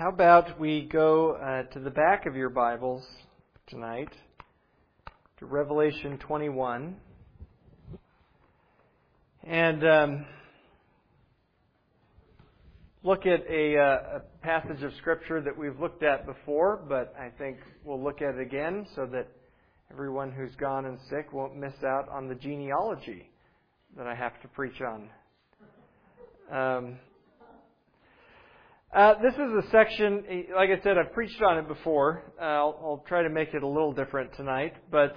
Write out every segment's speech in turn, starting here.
How about we go to the back of your Bibles tonight, to Revelation 21, and look at a passage of Scripture that we've looked at before, but I think we'll look at it again so that everyone who's gone and sick won't miss out on the genealogy that I have to preach on. This is a section, like I said, I've preached on it before. I'll try to make it a little different tonight. But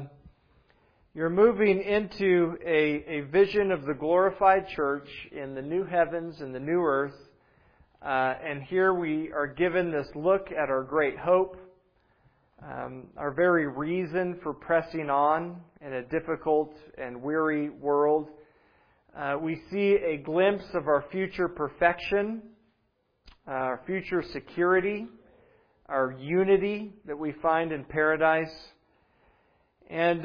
you're moving into a vision of the glorified church in the new heavens and the new earth. And here we are given this look at our great hope, our very reason for pressing on in a difficult and weary world. We see a glimpse of our future perfection, our future security, our unity that we find in paradise. And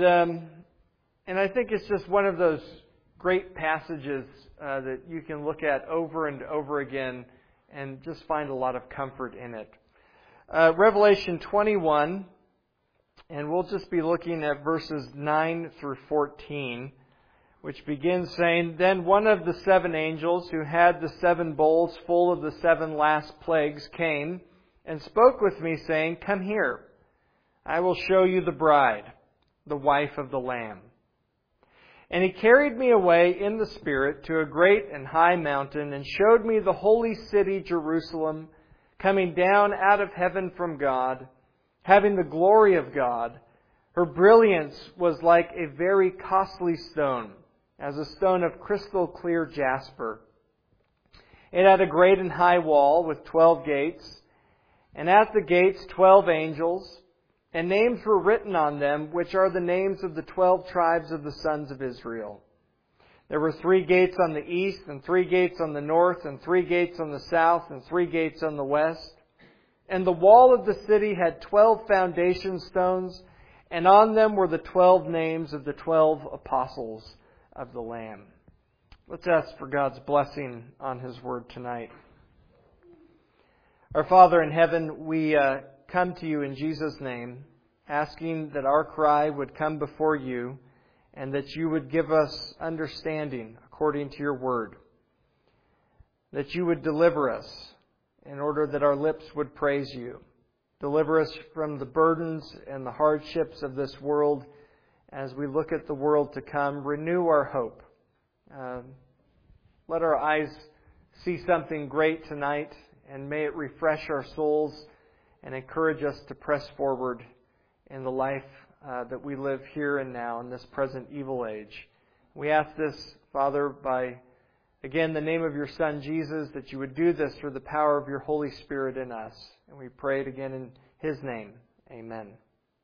I think it's just one of those great passages that you can look at over and over again and just find a lot of comfort in it. Revelation 21, and we'll just be looking at verses 9 through 14. Which begins saying, "Then one of the seven angels who had the seven bowls full of the seven last plagues came and spoke with me, saying, 'Come here, I will show you the bride, the wife of the Lamb.' And he carried me away in the Spirit to a great and high mountain and showed me the holy city Jerusalem, coming down out of heaven from God, having the glory of God. Her brilliance was like a very costly stone, as a stone of crystal clear jasper. It had a great and high wall with 12 gates, and at the gates 12 angels, and names were written on them, which are the names of the 12 tribes of the sons of Israel. There were 3 gates on the east, and 3 gates on the north, and 3 gates on the south, and 3 gates on the west. And the wall of the city had 12 foundation stones, and on them were the 12 names of the 12 apostles of the Lamb." Let's ask for God's blessing on His Word tonight. Our Father in heaven, we come to you in Jesus' name, asking that our cry would come before you and that you would give us understanding according to your Word. That you would deliver us in order that our lips would praise you. Deliver us from the burdens and the hardships of this world. As we look at the world to come, renew our hope. Let our eyes see something great tonight, and may it refresh our souls and encourage us to press forward in the life that we live here and now in this present evil age. We ask this, Father, by, again, the name of your Son, Jesus, that you would do this through the power of your Holy Spirit in us. And we pray it again in His name. Amen.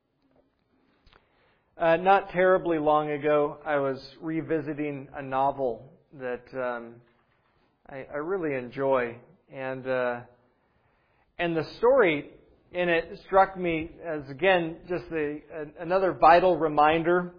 Not terribly long ago, I was revisiting a novel that I really enjoy, and the story in it struck me as, again, just another vital reminder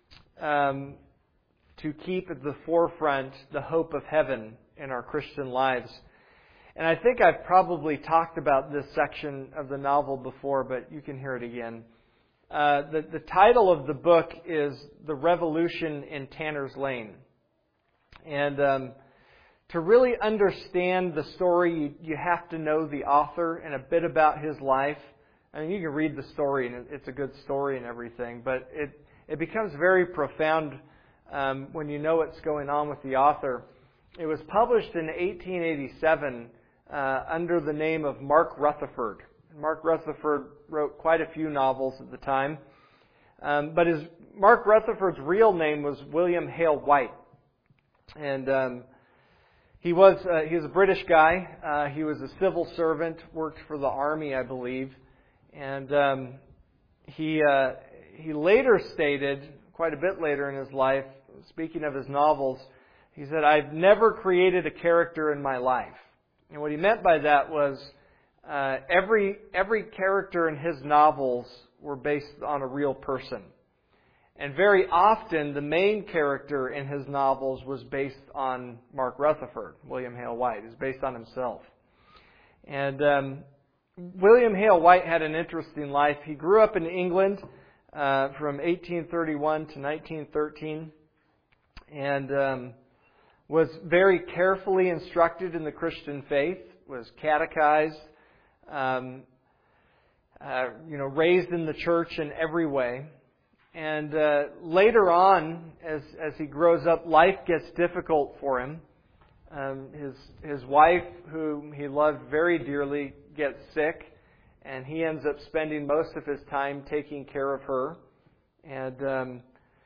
to keep at the forefront the hope of heaven in our Christian lives. And I think I've probably talked about this section of the novel before, but you can hear it again. The title of the book is The Revolution in Tanner's Lane. And to really understand the story, you have to know the author and a bit about his life. I mean, you can read the story, and it's a good story and everything, but it becomes very profound when you know what's going on with the author. It was published in 1887 under the name of Mark Rutherford. Mark Rutherford wrote quite a few novels at the time. But Mark Rutherford's real name was William Hale White. And he was a British guy. He was a civil servant, worked for the army, I believe. And he later stated, quite a bit later in his life, speaking of his novels, he said, "I've never created a character in my life." And what he meant by that was every character in his novels were based on a real person. And very often the main character in his novels was based on Mark Rutherford. William Hale White is based on himself. And William Hale White had an interesting life. He grew up in England from 1831 to 1913 and was very carefully instructed in the Christian faith, was catechized, raised in the church in every way. And later on, as he grows up, life gets difficult for him. His wife, whom he loved very dearly, gets sick, and he ends up spending most of his time taking care of her. And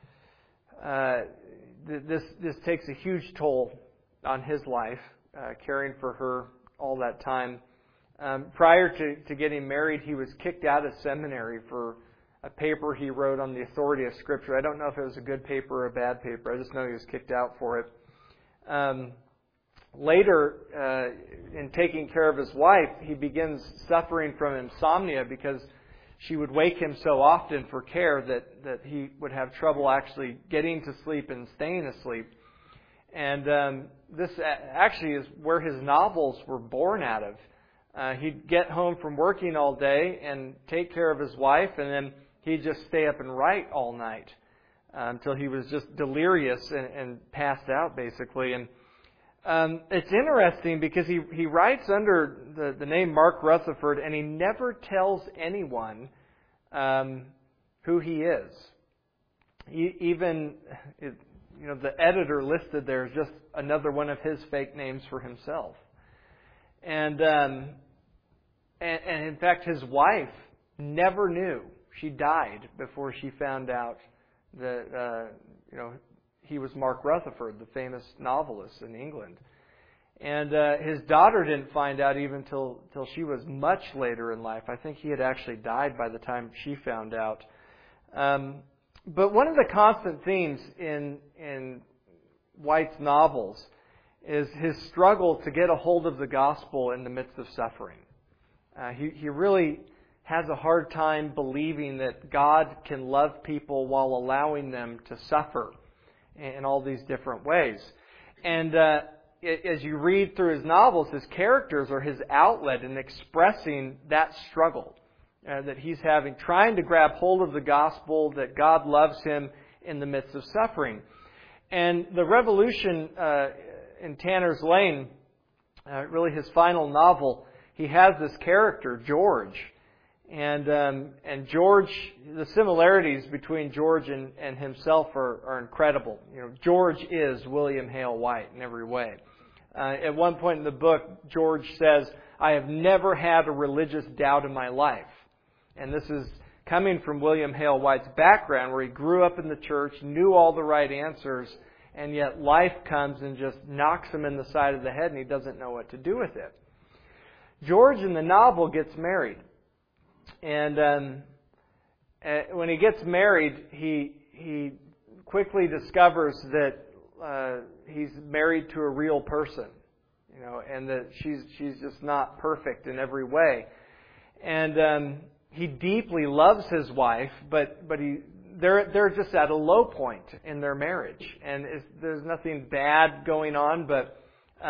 this takes a huge toll on his life, caring for her all that time. Prior to getting married, he was kicked out of seminary for a paper he wrote on the authority of Scripture. I don't know if it was a good paper or a bad paper. I just know he was kicked out for it. Later, in taking care of his wife, he begins suffering from insomnia because she would wake him so often for care that he would have trouble actually getting to sleep and staying asleep. And this actually is where his novels were born out of. He'd get home from working all day and take care of his wife, and then he'd just stay up and write all night until he was just delirious and passed out, basically. And it's interesting because he writes under the name Mark Rutherford, and he never tells anyone who he is. Even the editor listed there is just another one of his fake names for himself. And in fact, his wife never knew. She died before she found out that he was Mark Rutherford, the famous novelist in England. And his daughter didn't find out even till she was much later in life. I think he had actually died by the time she found out. But one of the constant themes in White's novels is his struggle to get a hold of the gospel in the midst of suffering. He really has a hard time believing that God can love people while allowing them to suffer in all these different ways. And as you read through his novels, his characters are his outlet in expressing that struggle that he's having, trying to grab hold of the gospel, that God loves him in the midst of suffering. And The Revolution in Tanner's Lane, really his final novel, he has this character, George. And George, the similarities between George and himself are incredible. George is William Hale White in every way. At one point in the book, George says, "I have never had a religious doubt in my life." And this is coming from William Hale White's background, where he grew up in the church, knew all the right answers, and yet life comes and just knocks him in the side of the head, and he doesn't know what to do with it. George in the novel gets married. And when he gets married, he quickly discovers that he's married to a real person, and that she's just not perfect in every way. And he deeply loves his wife, but they're just at a low point in their marriage, and there's nothing bad going on, but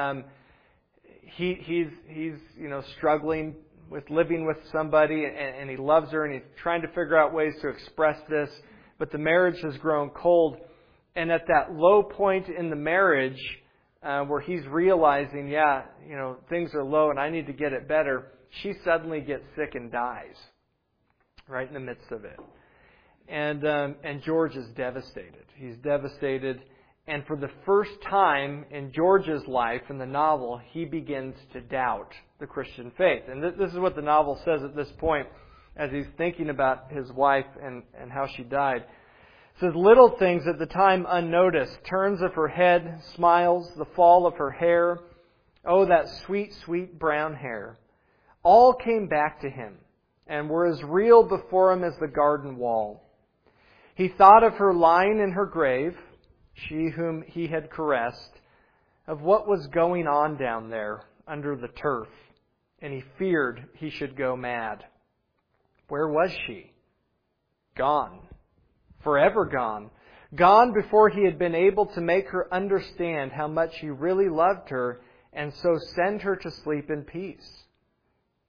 he's struggling with living with somebody, and he loves her, and he's trying to figure out ways to express this, but the marriage has grown cold. And at that low point in the marriage, where he's realizing, things are low and I need to get it better, she suddenly gets sick and dies right in the midst of it. And George is devastated. He's devastated. And for the first time in George's life, in the novel, he begins to doubt the Christian faith. And this is what the novel says at this point, as he's thinking about his wife and how she died. It says, "Little things at the time unnoticed, turns of her head, smiles, the fall of her hair. Oh, that sweet, sweet brown hair. All came back to him and were as real before him as the garden wall. He thought of her lying in her grave, she whom he had caressed, of what was going on down there under the turf, and he feared he should go mad. Where was she? Gone. Forever gone. Gone before he had been able to make her understand how much he really loved her, and so send her to sleep in peace.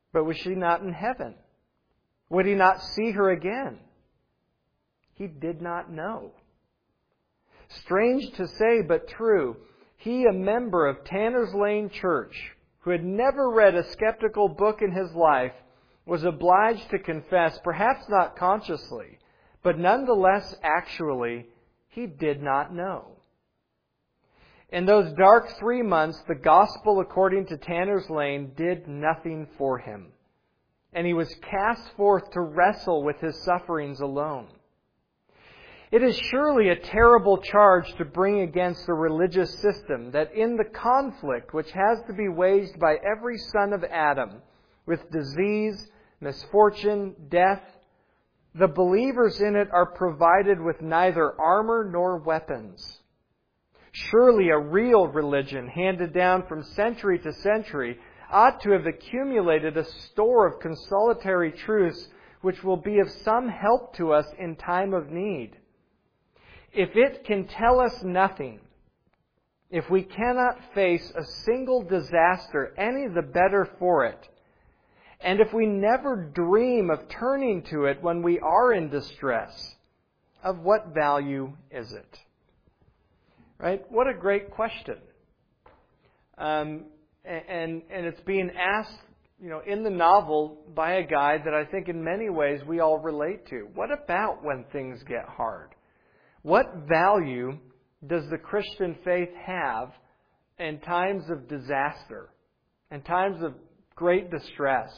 But was she not in heaven? Would he not see her again? He did not know. Strange to say, but true, he, a member of Tanner's Lane Church, who had never read a skeptical book in his life, was obliged to confess, perhaps not consciously, but nonetheless actually, he did not know. In those dark 3 months, the gospel according to Tanner's Lane did nothing for him, and he was cast forth to wrestle with his sufferings alone. It is surely a terrible charge to bring against the religious system that in the conflict which has to be waged by every son of Adam with disease, misfortune, death, the believers in it are provided with neither armor nor weapons. Surely a real religion handed down from century to century ought to have accumulated a store of consolatory truths which will be of some help to us in time of need. If it can tell us nothing, if we cannot face a single disaster any the better for it, and if we never dream of turning to it when we are in distress, of what value is it? Right? What a great question. And it's being asked, in the novel by a guy that I think in many ways we all relate to. What about when things get hard? What value does the Christian faith have in times of disaster, in times of great distress?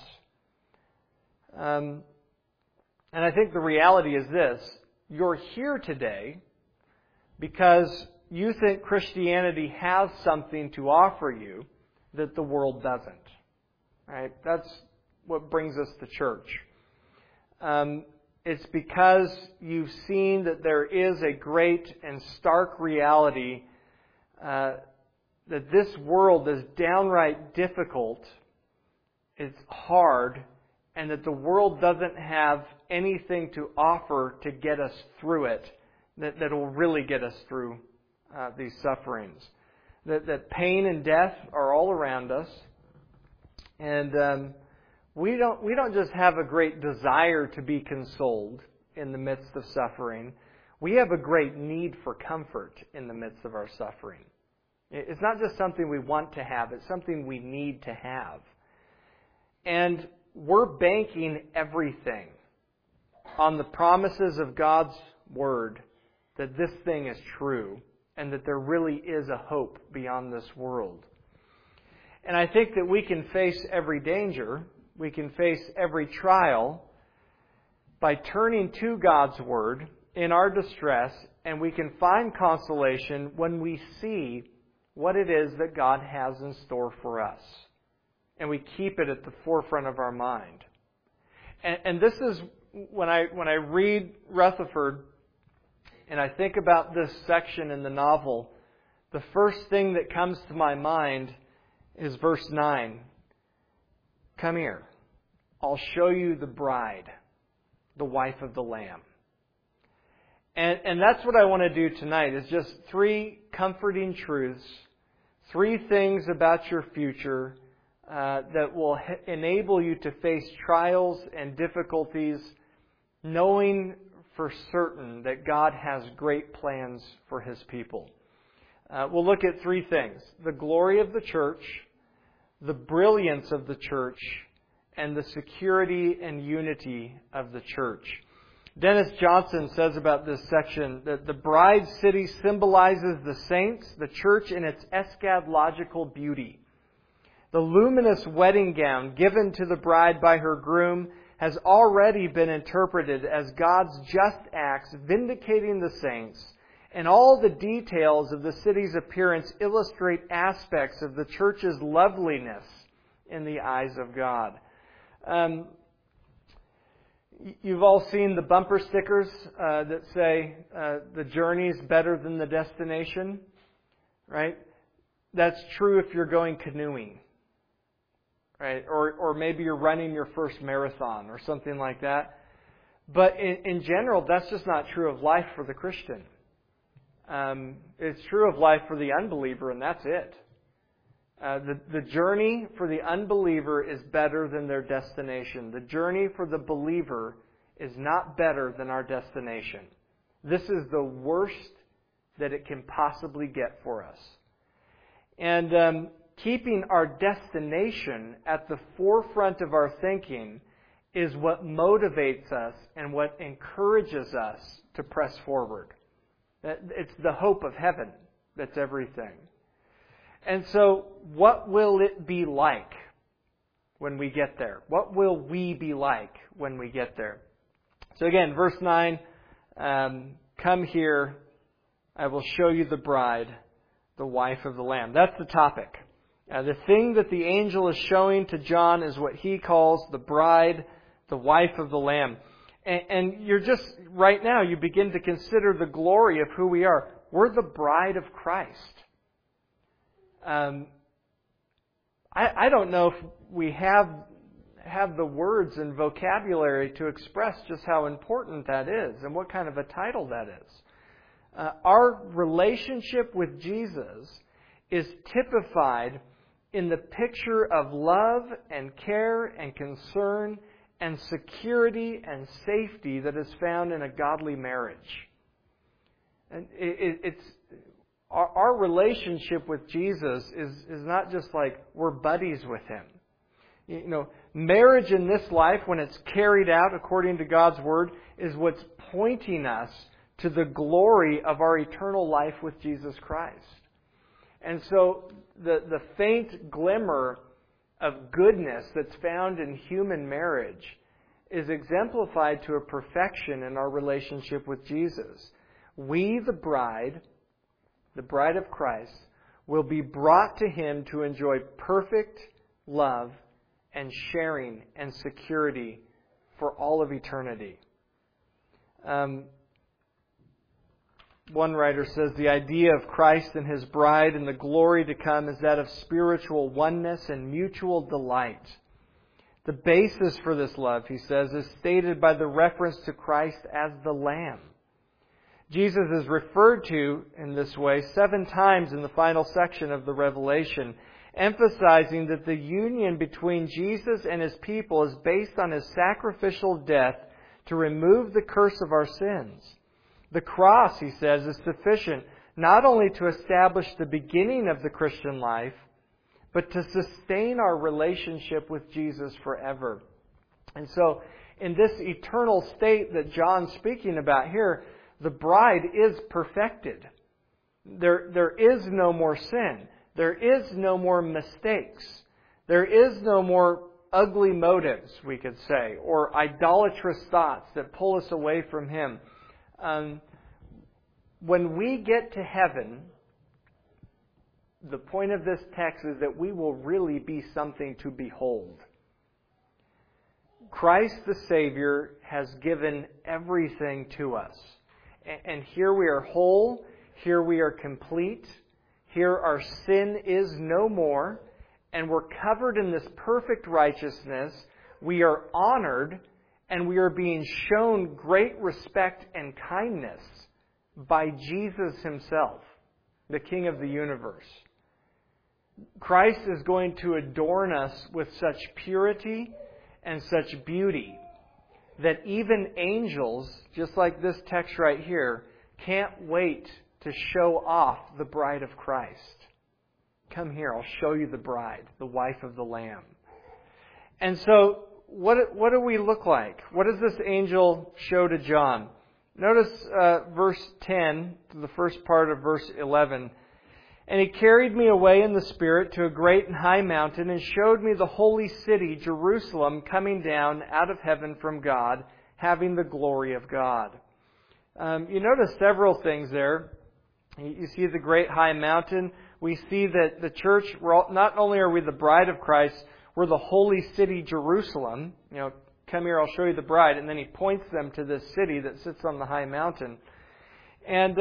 And I think the reality is this. You're here today because you think Christianity has something to offer you that the world doesn't. Right? That's what brings us to church. It's because you've seen that there is a great and stark reality that this world is downright difficult, it's hard, and that the world doesn't have anything to offer to get us through it that will really get us through these sufferings. That pain and death are all around us, and we don't just have a great desire to be consoled in the midst of suffering. We have a great need for comfort in the midst of our suffering. It's not just something we want to have, it's something we need to have. And we're banking everything on the promises of God's Word that this thing is true and that there really is a hope beyond this world. And I think that we can face every danger, we can face every trial by turning to God's Word in our distress, and we can find consolation when we see what it is that God has in store for us. And we keep it at the forefront of our mind. And this is, when I read Rutherford, and I think about this section in the novel, the first thing that comes to my mind is verse 9. Come here. I'll show you the bride, the wife of the Lamb. And that's what I want to do tonight, is just 3 comforting truths, 3 things about your future that will enable you to face trials and difficulties, knowing for certain that God has great plans for His people. We'll look at 3 things: the glory of the church, the brilliance of the church, and the security and unity of the church. Dennis Johnson says about this section that the bride city symbolizes the saints, the church in its eschatological beauty. The luminous wedding gown given to the bride by her groom has already been interpreted as God's just acts vindicating the saints, and all the details of the city's appearance illustrate aspects of the church's loveliness in the eyes of God. You've all seen the bumper stickers that say, the journey's better than the destination, right? That's true if you're going canoeing, right? Or maybe you're running your first marathon or something like that. But in general, that's just not true of life for the Christian. It's true of life for the unbeliever, and that's it. The journey for the unbeliever is better than their destination. The journey for the believer is not better than our destination. This is the worst that it can possibly get for us. And keeping our destination at the forefront of our thinking is what motivates us and what encourages us to press forward. It's the hope of heaven that's everything. And so, what will it be like when we get there? What will we be like when we get there? So again, verse 9, come here, I will show you the bride, the wife of the Lamb. That's the topic. The thing that the angel is showing to John is what he calls the bride, the wife of the Lamb. And you're just, right now, you begin to consider the glory of who we are. We're the bride of Christ. I don't know if we have the words and vocabulary to express just how important that is and what kind of a title that is. Our relationship with Jesus is typified in the picture of love and care and concern and security and safety that is found in a godly marriage. And it's our relationship with Jesus is not just like we're buddies with Him. You know, marriage in this life, when it's carried out according to God's Word, is what's pointing us to the glory of our eternal life with Jesus Christ. And so the faint glimmer of goodness that's found in human marriage is exemplified to a perfection in our relationship with Jesus. We, the bride of Christ, will be brought to Him to enjoy perfect love and sharing and security for all of eternity. One writer says, the idea of Christ and His bride and the glory to come is that of spiritual oneness and mutual delight. The basis for this love, he says, is stated by the reference to Christ as the Lamb. Jesus is referred to in this way 7 times in the final section of the Revelation, emphasizing that the union between Jesus and His people is based on His sacrificial death to remove the curse of our sins. The cross, he says, is sufficient not only to establish the beginning of the Christian life, but to sustain our relationship with Jesus forever. And so, in this eternal state that John's speaking about here, the bride is perfected. There is no more sin. There is no more mistakes. There is no more ugly motives, we could say, or idolatrous thoughts that pull us away from Him. When we get to heaven, the point of this text is that we will really be something to behold. Christ the Savior has given everything to us. And here we are whole, here we are complete, here our sin is no more, and we're covered in this perfect righteousness. We are honored, and we are being shown great respect and kindness by Jesus Himself, the King of the universe. Christ is going to adorn us with such purity and such beauty that even angels, just like this text right here, can't wait to show off the bride of Christ. Come here, I'll show you the bride, the wife of the Lamb. And so, what do we look like? What does this angel show to John? Notice verse 10, the first part of verse 11. And He carried me away in the Spirit to a great and high mountain and showed me the holy city, Jerusalem, coming down out of heaven from God, having the glory of God. You notice several things there. You see the great high mountain. We see that the church, not only are we the bride of Christ, we're the holy city, Jerusalem. You know, come here, I'll show you the bride. And then He points them to this city that sits on the high mountain. And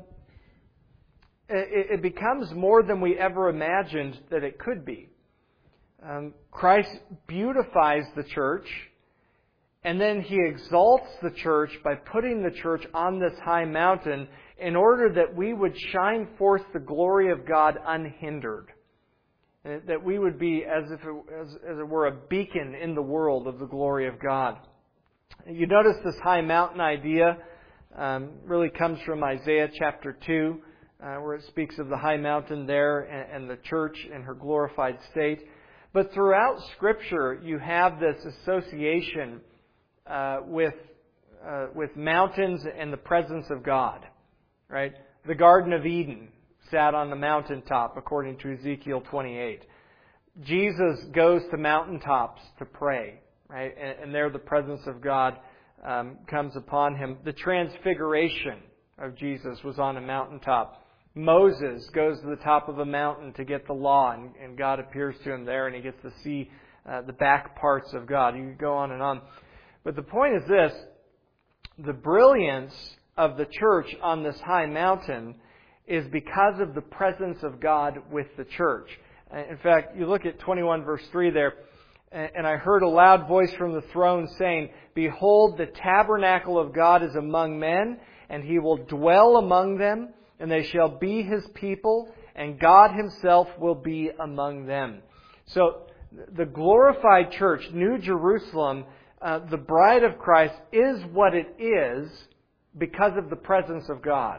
it becomes more than we ever imagined that it could be. Christ beautifies the church, and then He exalts the church by putting the church on this high mountain in order that we would shine forth the glory of God unhindered. that we would be as it were a beacon in the world of the glory of God. You notice this high mountain idea really comes from Isaiah chapter 2, where it speaks of the high mountain there and the church in her glorified state. But throughout Scripture, you have this association with mountains and the presence of God. Right? The Garden of Eden sat on the mountaintop, according to Ezekiel 28. Jesus goes to mountaintops to pray, right? And there the presence of God comes upon him. The transfiguration of Jesus was on a mountaintop. Moses goes to the top of a mountain to get the law, and God appears to him there, and he gets to see the back parts of God. You could go on and on. But the point is this: the brilliance of the church on this high mountain is because of the presence of God with the church. In fact, you look at 21 verse 3 there, and I heard a loud voice from the throne saying, "Behold, the tabernacle of God is among men, and He will dwell among them, and they shall be His people, and God Himself will be among them." So, the glorified church, New Jerusalem, the bride of Christ, is what it is because of the presence of God.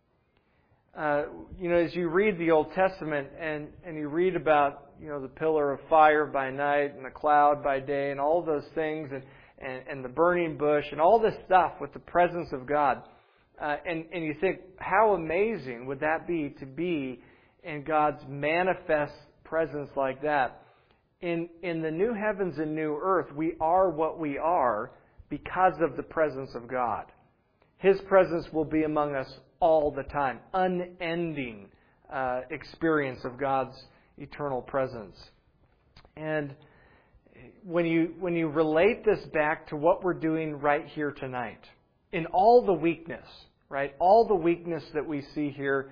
As you read the Old Testament and you read about, the pillar of fire by night and the cloud by day and all those things and the burning bush and all this stuff with the presence of God. And you think, how amazing would that be to be in God's manifest presence like that? In the new heavens and new earth, we are what we are because of the presence of God. His presence will be among us all the time. Unending experience of God's eternal presence. And when you relate this back to what we're doing right here tonight, in all the weakness, right? All the weakness that we see here,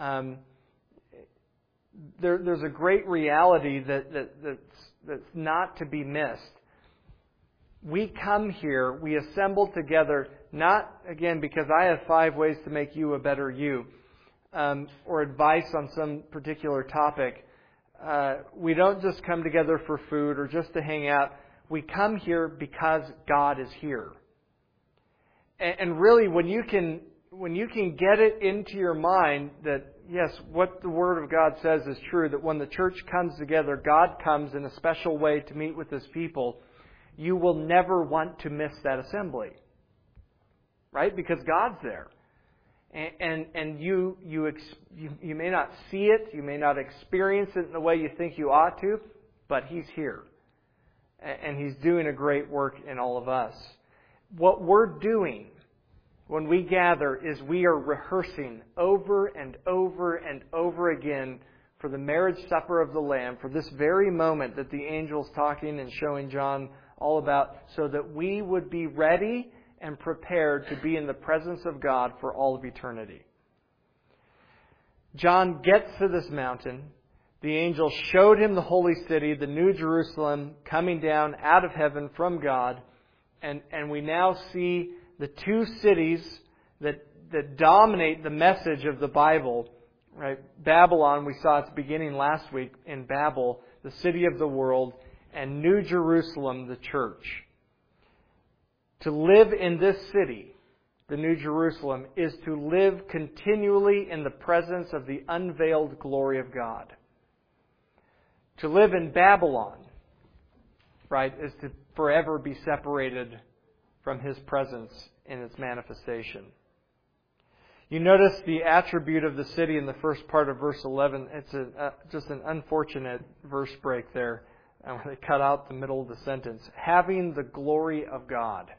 there's a great reality that's not to be missed. We come here, we assemble together, not, again, because I have 5 ways to make you a better you, or advice on some particular topic. We don't just come together for food or just to hang out. We come here because God is here. And really, when you can get it into your mind that, yes, what the Word of God says is true, that when the church comes together, God comes in a special way to meet with His people, you will never want to miss that assembly. Right? Because God's there. And you may not see it, you may not experience it in the way you think you ought to, but He's here. And He's doing a great work in all of us. What we're doing when we gather is we are rehearsing over and over and over again for the marriage supper of the Lamb, for this very moment that the angel's talking and showing John all about, so that we would be ready and prepared to be in the presence of God for all of eternity. John gets to this mountain. The angel showed him the holy city, the New Jerusalem, coming down out of heaven from God. And we now see the 2 cities that dominate the message of the Bible. Right? Babylon, we saw its beginning last week in Babel, the city of the world, and New Jerusalem, the church. To live in this city, the New Jerusalem, is to live continually in the presence of the unveiled glory of God. To live in Babylon, right, is to forever be separated from His presence in its manifestation. You notice the attribute of the city in the first part of verse 11. It's just an unfortunate verse break there, where they cut out the middle of the sentence. Having the glory of God.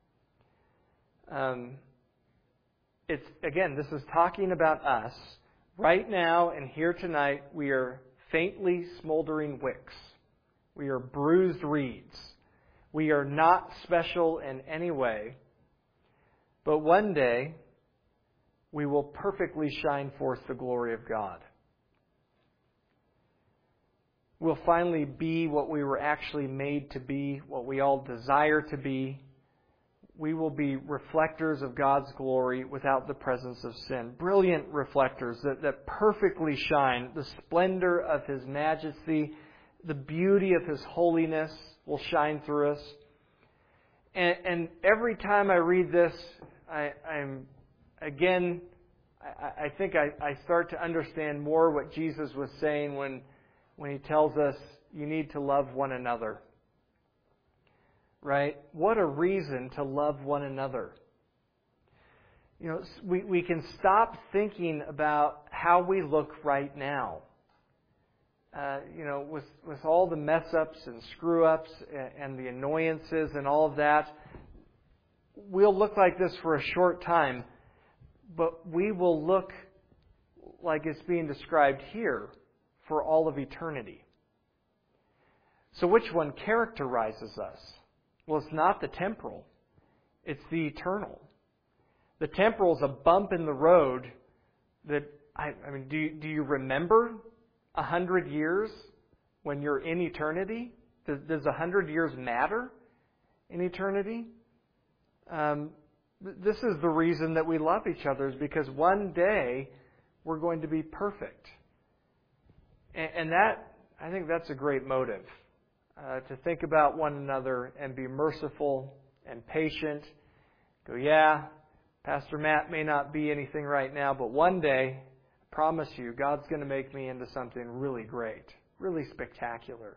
This is talking about us. Right now and here tonight, we are faintly smoldering wicks. We are bruised reeds. We are not special in any way. But one day, we will perfectly shine forth the glory of God. We'll finally be what we were actually made to be, what we all desire to be. we will be reflectors of God's glory without the presence of sin. Brilliant reflectors that perfectly shine. The splendor of His majesty, the beauty of His holiness will shine through us. And every time I read this, I think I start to understand more what Jesus was saying when He tells us you need to love one another. Right? What a reason to love one another. We can stop thinking about how we look right now. With all the mess-ups and screw-ups and the annoyances and all of that, we'll look like this for a short time, but we will look like it's being described here for all of eternity. So which one characterizes us? Well, it's not the temporal. It's the eternal. The temporal is a bump in the road that, do you remember 100 years when you're in eternity? Does 100 years matter in eternity? This is the reason that we love each other, is because one day we're going to be perfect. And that, I think that's a great motive. To think about one another and be merciful and patient. Go, yeah, Pastor Matt may not be anything right now, but one day, I promise you, God's going to make me into something really great, really spectacular.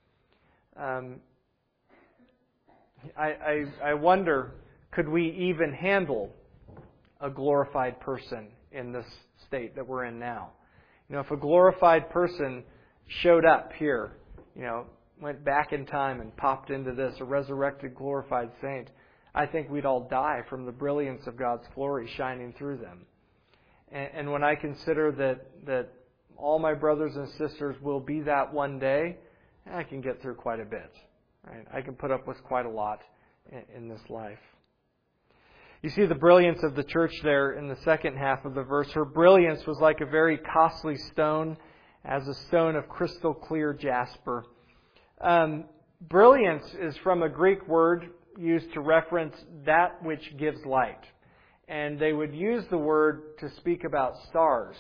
I wonder, could we even handle a glorified person in this state that we're in now? If a glorified person showed up here, went back in time and popped into this, a resurrected, glorified saint, I think we'd all die from the brilliance of God's glory shining through them. And when I consider that all my brothers and sisters will be that one day, I can get through quite a bit. Right? I can put up with quite a lot in this life. You see the brilliance of the church there in the second half of the verse. Her brilliance was like a very costly stone, as a stone of crystal clear jasper. Brilliance is from a Greek word used to reference that which gives light. And they would use the word to speak about stars.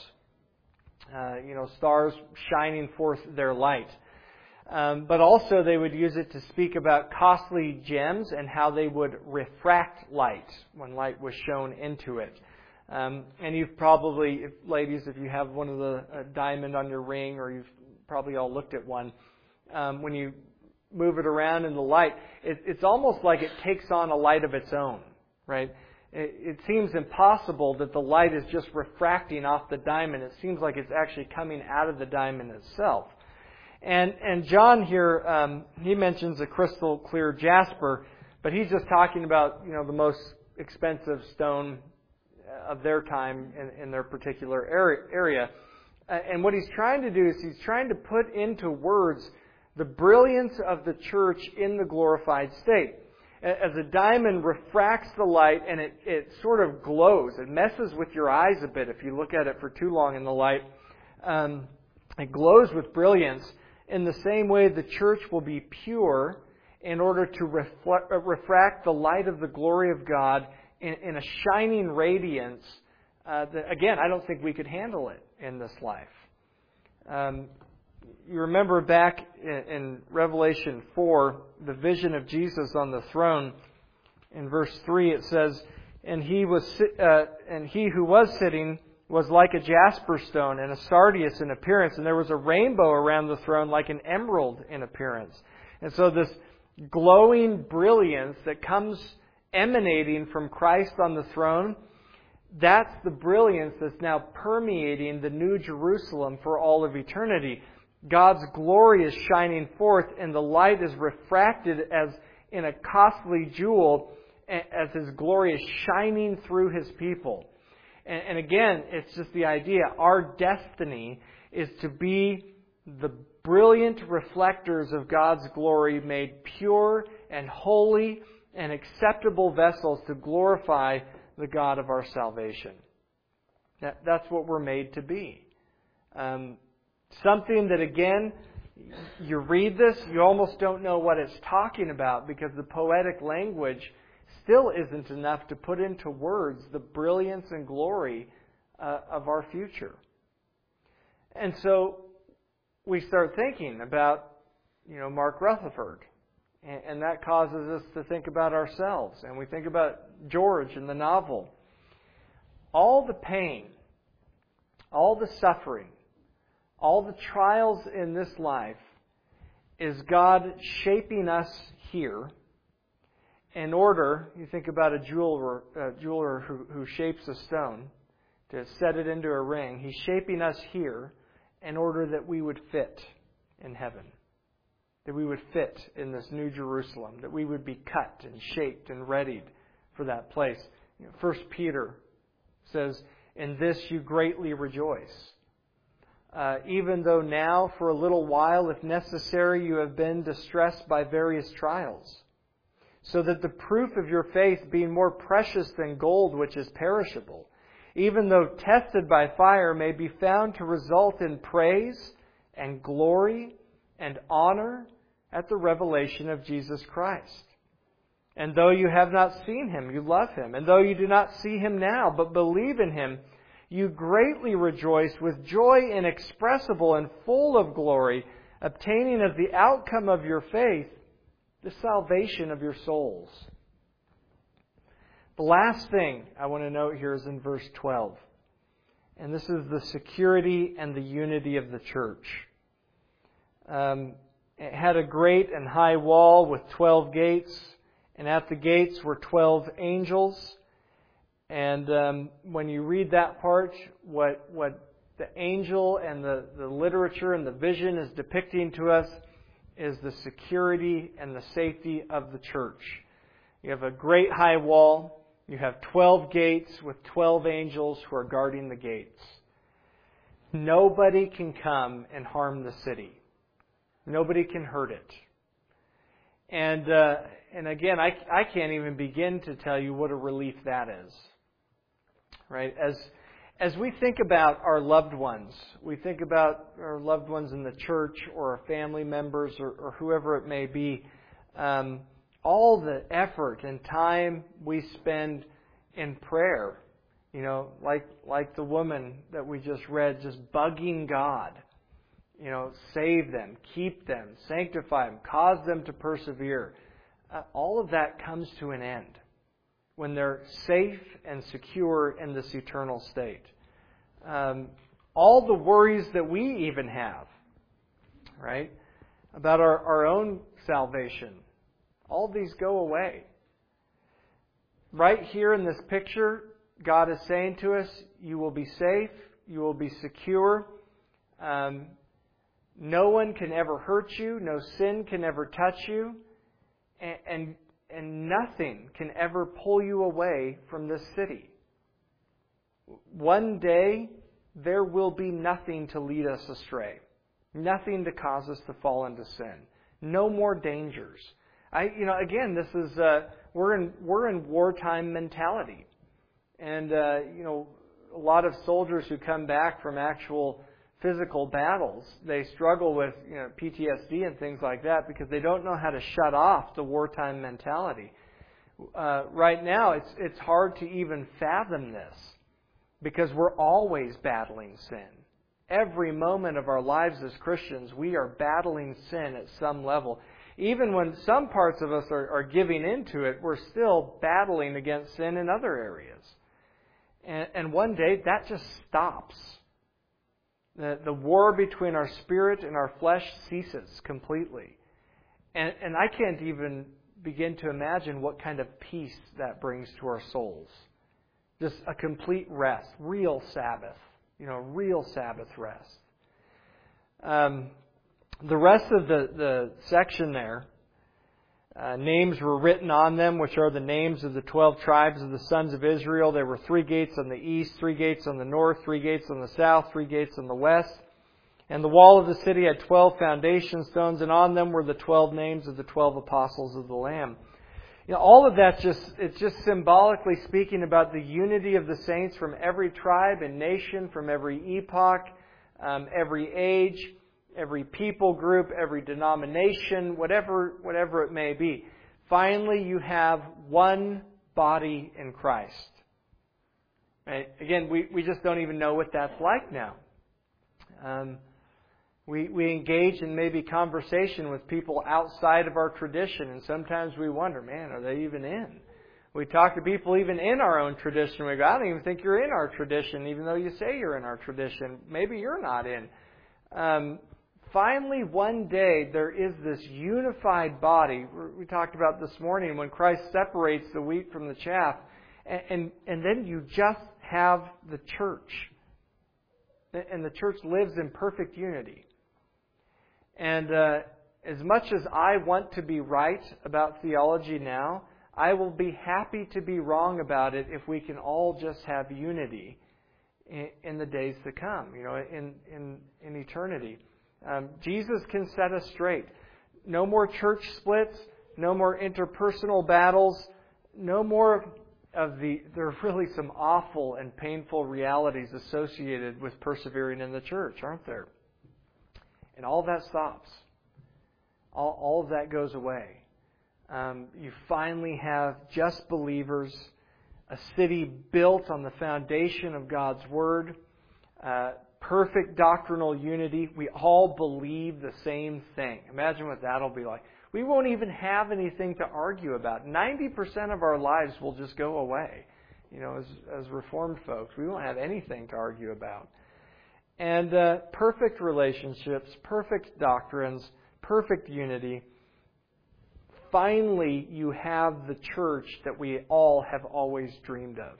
Stars shining forth their light. But also they would use it to speak about costly gems and how they would refract light when light was shown into it. And you've probably, ladies, if you have one of the diamond on your ring, or you've probably all looked at one, when you move it around in the light, it's almost like it takes on a light of its own, right? It seems impossible that the light is just refracting off the diamond. It seems like it's actually coming out of the diamond itself. And John here, he mentions a crystal clear jasper, but he's just talking about, the most expensive stone of their time in their particular area. And what he's trying to do is he's trying to put into words the brilliance of the church in the glorified state. As a diamond refracts the light and it sort of glows. It messes with your eyes a bit if you look at it for too long in the light. It glows with brilliance. In the same way, the church will be pure in order to refract the light of the glory of God in a shining radiance that, again, I don't think we could handle it in this life. You remember back in Revelation 4, the vision of Jesus on the throne. In verse 3 it says, and he who was sitting was like a jasper stone and a sardius in appearance, and there was a rainbow around the throne like an emerald in appearance. And so this glowing brilliance that comes emanating from Christ on the throne, that's the brilliance that's now permeating the New Jerusalem for all of eternity. God's glory is shining forth, and the light is refracted as in a costly jewel, as His glory is shining through His people. And again, it's just the idea. Our destiny is to be the brilliant reflectors of God's glory, made pure and holy and acceptable vessels to glorify the God of our salvation. That's what we're made to be. Something that, again, you read this, you almost don't know what it's talking about, because the poetic language still isn't enough to put into words the brilliance and glory of our future. And so we start thinking about, Mark Rutherford. And that causes us to think about ourselves. And we think about George in the novel. All the pain, all the suffering, all the trials in this life is God shaping us here in order, you think about a jeweler who shapes a stone to set it into a ring. He's shaping us here in order that we would fit in heaven. That we would fit in this new Jerusalem, that we would be cut and shaped and readied for that place. 1 Peter says, "In this you greatly rejoice, even though now for a little while, if necessary, you have been distressed by various trials, so that the proof of your faith, being more precious than gold which is perishable, even though tested by fire, may be found to result in praise and glory and honor at the revelation of Jesus Christ. And though you have not seen Him, you love Him. And though you do not see Him now, but believe in Him, you greatly rejoice with joy inexpressible and full of glory, obtaining as the outcome of your faith the salvation of your souls." The last thing I want to note here is in verse 12. And this is the security and the unity of the church. It had a great and high wall with 12 gates, and at the gates were 12 angels. And when you read that part, what the angel and the literature and the vision is depicting to us is the security and the safety of the church. You have a great high wall. You have 12 gates with 12 angels who are guarding the gates. Nobody can come and harm the city. Nobody can hurt it. And again, I can't even begin to tell you what a relief that is. Right? As we think about our loved ones, we think about our loved ones in the church or our family members or whoever it may be, all the effort and time we spend in prayer, like the woman that we just read, just bugging God. Save them, keep them, sanctify them, cause them to persevere. All of that comes to an end when they're safe and secure in this eternal state. All the worries that we even have, right, about our own salvation, all these go away. Right here in this picture, God is saying to us, you will be safe, you will be secure. No one can ever hurt you. No sin can ever touch you. And nothing can ever pull you away from this city. One day, there will be nothing to lead us astray. Nothing to cause us to fall into sin. No more dangers. Again, this is we're in wartime mentality, and a lot of soldiers who come back from actual physical battles, they struggle with PTSD and things like that because they don't know how to shut off the wartime mentality. Right now, it's hard to even fathom this because we're always battling sin. Every moment of our lives as Christians, we are battling sin at some level. Even when some parts of us are giving into it, we're still battling against sin in other areas. And one day, that just stops. The war between our spirit and our flesh ceases completely. And I can't even begin to imagine what kind of peace that brings to our souls. Just a complete rest, real Sabbath, real Sabbath rest. The rest of the section there, names were written on them, which are the names of the 12 tribes of the sons of Israel. There were 3 gates on the east, 3 gates on the north, 3 gates on the south, 3 gates on the west. And the wall of the city had 12 foundation stones, and on them were the 12 names of the 12 apostles of the Lamb. All of that's it's just symbolically speaking about the unity of the saints from every tribe and nation, from every epoch, every age, every people group, every denomination, whatever it may be. Finally, you have one body in Christ. Right? Again, we just don't even know what that's like now. We engage in maybe conversation with people outside of our tradition, and sometimes we wonder, man, are they even in? We talk to people even in our own tradition. We go, I don't even think you're in our tradition, even though you say you're in our tradition. Maybe you're not in. Finally, one day, there is this unified body. We talked about this morning when Christ separates the wheat from the chaff. And then you just have the church. And the church lives in perfect unity. And as much as I want to be right about theology now, I will be happy to be wrong about it if we can all just have unity in the days to come, in eternity. Jesus can set us straight. No more church splits, no more interpersonal battles, no more of there are really some awful and painful realities associated with persevering in the church, aren't there? And all that stops. All of that goes away. You finally have just believers, a city built on the foundation of God's Word, perfect doctrinal unity. We all believe the same thing. Imagine what that'll be like. We won't even have anything to argue about. 90% of our lives will just go away. As Reformed folks, we won't have anything to argue about. And perfect relationships, perfect doctrines, perfect unity. Finally, you have the church that we all have always dreamed of.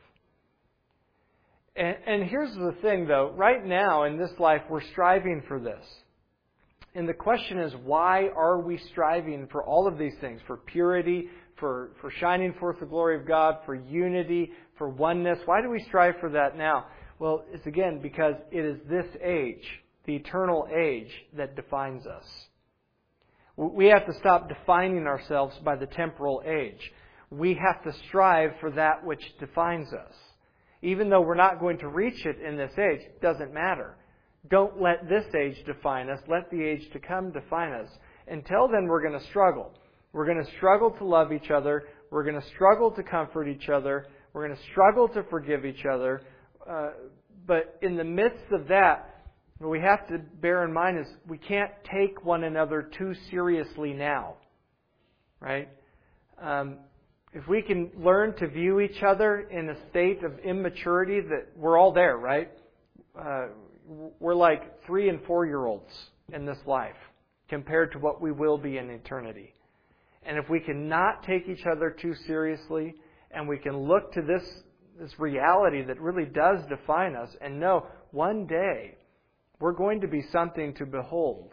And here's the thing, though. Right now, in this life, we're striving for this. And the question is, why are we striving for all of these things? For purity, for shining forth the glory of God, for unity, for oneness. Why do we strive for that now? Well, it's again because it is this age, the eternal age, that defines us. We have to stop defining ourselves by the temporal age. We have to strive for that which defines us. Even though we're not going to reach it in this age, it doesn't matter. Don't let this age define us. Let the age to come define us. Until then, we're going to struggle. We're going to struggle to love each other. We're going to struggle to comfort each other. We're going to struggle to forgive each other. But in the midst of that, what we have to bear in mind is we can't take one another too seriously now. Right? If we can learn to view each other in a state of immaturity, that we're all there, right? We're like 3 and 4-year-olds in this life compared to what we will be in eternity. And if we can not take each other too seriously, and we can look to this reality that really does define us and know one day we're going to be something to behold,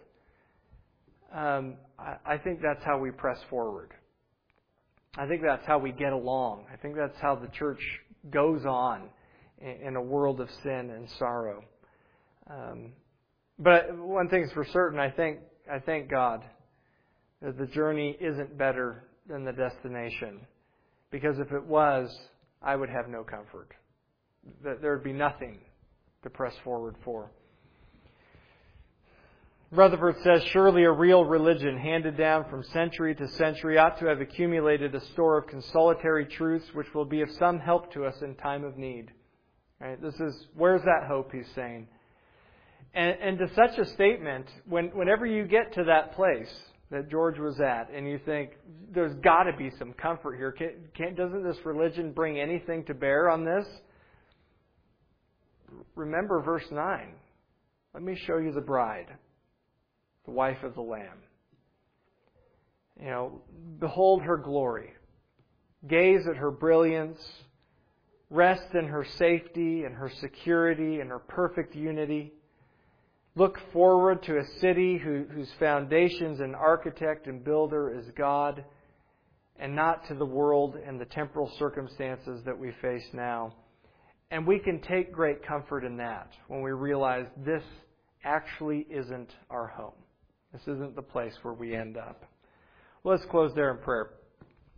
I think that's how we press forward. I think that's how we get along. I think that's how the church goes on in a world of sin and sorrow. But one thing's for certain, I thank God that the journey isn't better than the destination. Because if it was, I would have no comfort. There would be nothing to press forward for. Rutherford says, surely a real religion handed down from century to century ought to have accumulated a store of consolatory truths which will be of some help to us in time of need. Right? Where's that hope, he's saying. And to such a statement, whenever you get to that place that George was at, and you think, there's got to be some comfort here. Doesn't this religion bring anything to bear on this? Remember verse 9. Let me show you the bride, the wife of the Lamb. Behold her glory. Gaze at her brilliance. Rest in her safety and her security and her perfect unity. Look forward to a city whose foundations and architect and builder is God, and not to the world and the temporal circumstances that we face now. And we can take great comfort in that when we realize this actually isn't our home. This isn't the place where we end up. Let's close there in prayer.